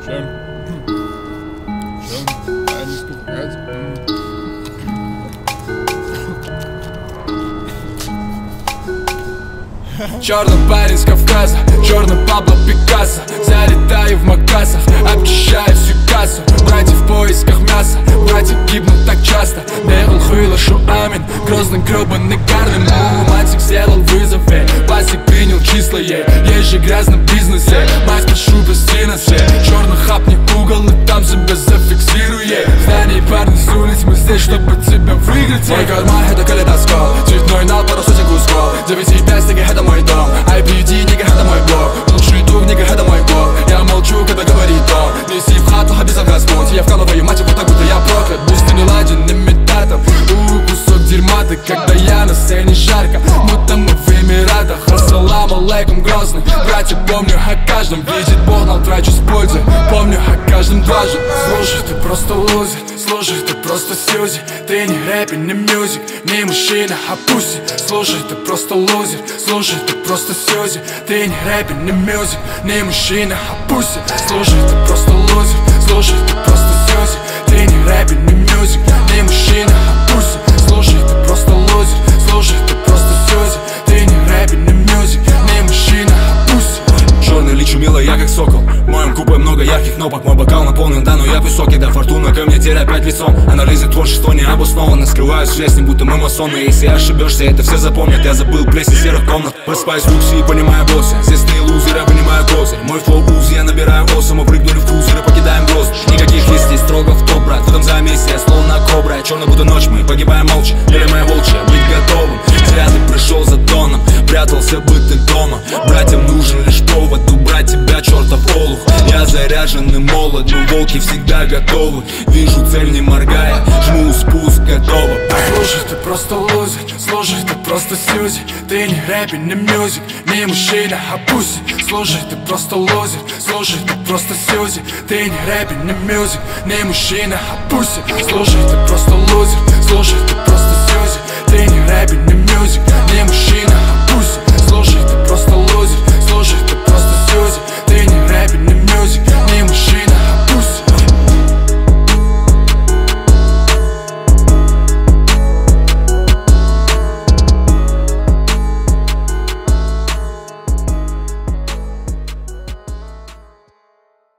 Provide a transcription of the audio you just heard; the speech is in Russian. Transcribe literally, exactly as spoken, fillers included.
Schön. Schön. Eines gefreut. Черный парень с Кавказа, черный Пабло Пикассо. Залетаю в макасах, обчищаю всю кассу. Братья в поисках мяса, братья гибнут так часто. Бегал хуйлашу амин, грозный гребаный гарный мул. Мальчик сделал вызов, эй, пасик принял числа, ей. Есть же грязный бизнес, эй, мать по шубе синус, эй. Черный хапни угол и там себя зафиксируй, ей. Знания парни с улиц, мы здесь, чтобы тебя выиграть, ей. Мой карман это калейдоскоп, цветной нал по сотен кусков. девять пять стиги это мой дом, ай пи ди, нига, это мой блог. Лучший друг, нига, это мой бог. Я молчу, когда говорит он. Неси в хату, обязан Господь. Я вкалываю мать, его так будто я проклят. Будь ты не ладен, имитатор. У, кусок дерьма, ты когда я на сцене жарко. Будто мы в Эмиратах. Ассаламу алейкум, грозный. Братья, помню о каждом. Видит Бог, но трачу с пользой. Помню о каждом дважды. Слушай, ты просто лузер. Слушай, ты просто сьюзи. Ты не рэпер, не мюзик. Не мужчина, а пуси. Слушай, ты просто лузер. Слушай, ты просто сьюзи. Ты не рэпер, не мюзик. Не мужчина, а пуси. Слушай, ты просто лузер. Слушай, ты просто сьюзи. Ты не рэпер, не мюзик. Не мужчина, а пуси. Слушай, ты просто лузер. Слушай, ты просто сьюзи. Ты не рэпер, не мюзик. Не мужчина, а пуси. Черный лечу мило, я как сокол. В моем купе много ярких кнопок. Мой бокал наполнен, да, но я высокий. Да, фортуна ко мне теперь опять лицом. Анализы творчества не обоснованно. Скрываюсь в жизни, будто мы масоны. Если ошибешься, это все запомнят. Я забыл плесень серых комнат. Просыпаюсь в люксе и понимаю босса. Здесь ты лузер, я понимаю козырь. Мой флоу узи, я набираю оса. Мы прыгнули в крузер и покидаем грозд. Никаких листей, строго в топ, брат. В этом замесе я словно кобра. Черная будто ночь, мы погибаем молча. Или моя волчья, быть готовым. Зря ты пришел за тоном. Прятался бы ты дома. Братьям нужен лишь повод убрать тебя, чертов олух. Я заряженный молот, но волки всегда готовы. Вижу цель, не моргая, жму спуск, готово. Слушай, ты просто лузер. Слушай, ты просто сьюзи. Ты не рэпер, не мюзик. Не мужчина, а пуси. Слушай, ты просто лузер. Слушай, ты просто сьюзи. Ты не рэпер, не мюзик. Не мужчина, а пуси. Слушай, ты просто лузер. Слушай, ты просто